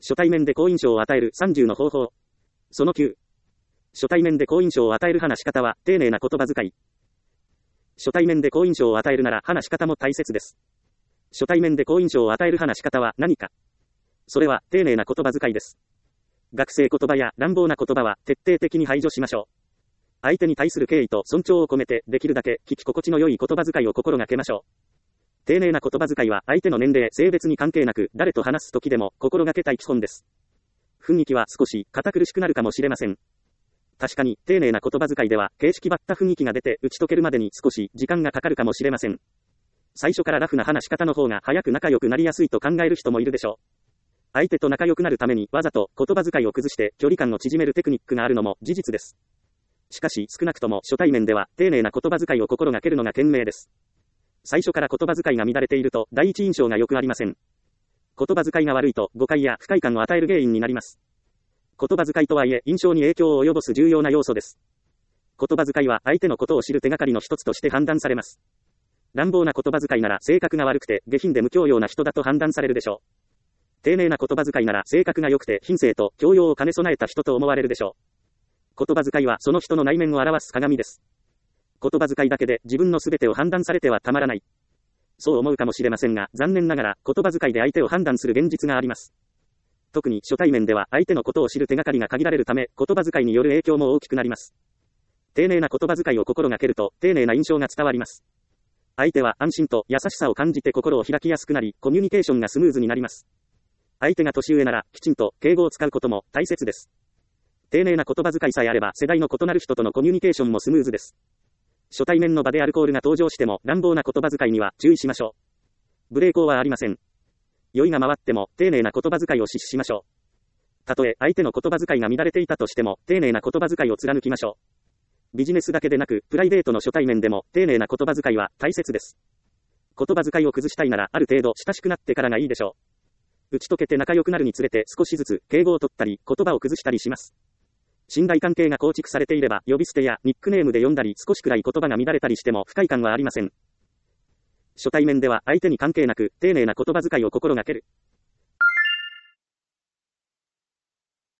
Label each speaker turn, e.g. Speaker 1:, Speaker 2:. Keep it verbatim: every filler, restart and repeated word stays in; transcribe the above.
Speaker 1: 初対面で好印象を与えるさんじゅうの方法。そのきゅう。初対面で好印象を与える話し方は、丁寧な言葉遣い。初対面で好印象を与えるなら話し方も大切です。初対面で好印象を与える話し方は何か。それは、丁寧な言葉遣いです。学生言葉や乱暴な言葉は徹底的に排除しましょう。相手に対する敬意と尊重を込めて、できるだけ聞き心地の良い言葉遣いを心がけましょう。丁寧な言葉遣いは相手の年齢、性別に関係なく、誰と話す時でも心がけたい基本です。雰囲気は少し堅苦しくなるかもしれません。確かに、丁寧な言葉遣いでは、形式ばった雰囲気が出て打ち解けるまでに少し時間がかかるかもしれません。最初からラフな話し方の方が早く仲良くなりやすいと考える人もいるでしょう。相手と仲良くなるためにわざと言葉遣いを崩して距離感を縮めるテクニックがあるのも事実です。しかし少なくとも初対面では丁寧な言葉遣いを心がけるのが賢明です。最初から言葉遣いが乱れていると第一印象が良くありません。言葉遣いが悪いと誤解や不快感を与える原因になります。言葉遣いとはいえ印象に影響を及ぼす重要な要素です。言葉遣いは相手のことを知る手がかりの一つとして判断されます。乱暴な言葉遣いなら性格が悪くて下品で無教養な人だと判断されるでしょう。丁寧な言葉遣いなら性格が良くて品性と教養を兼ね備えた人と思われるでしょう。言葉遣いはその人の内面を表す鏡です。言葉遣いだけで自分の全てを判断されてはたまらない。そう思うかもしれませんが、残念ながら言葉遣いで相手を判断する現実があります。特に初対面では相手のことを知る手がかりが限られるため、言葉遣いによる影響も大きくなります。丁寧な言葉遣いを心がけると、丁寧な印象が伝わります。相手は安心と優しさを感じて心を開きやすくなり、コミュニケーションがスムーズになります。相手が年上なら、きちんと敬語を使うことも大切です。丁寧な言葉遣いさえあれば、世代の異なる人とのコミュニケーションもスムーズです。初対面の場でアルコールが登場しても、乱暴な言葉遣いには注意しましょう。無礼講はありません。酔いが回っても、丁寧な言葉遣いを実施しましょう。たとえ、相手の言葉遣いが乱れていたとしても、丁寧な言葉遣いを貫きましょう。ビジネスだけでなく、プライベートの初対面でも、丁寧な言葉遣いは大切です。言葉遣いを崩したいなら、ある程度親しくなってからがいいでしょう。打ち解けて仲良くなるにつれて少しずつ敬語を取ったり言葉を崩したりします。信頼関係が構築されていれば呼び捨てやニックネームで呼んだり少しくらい言葉が乱れたりしても不快感はありません。初対面では相手に関係なく丁寧な言葉遣いを心がける。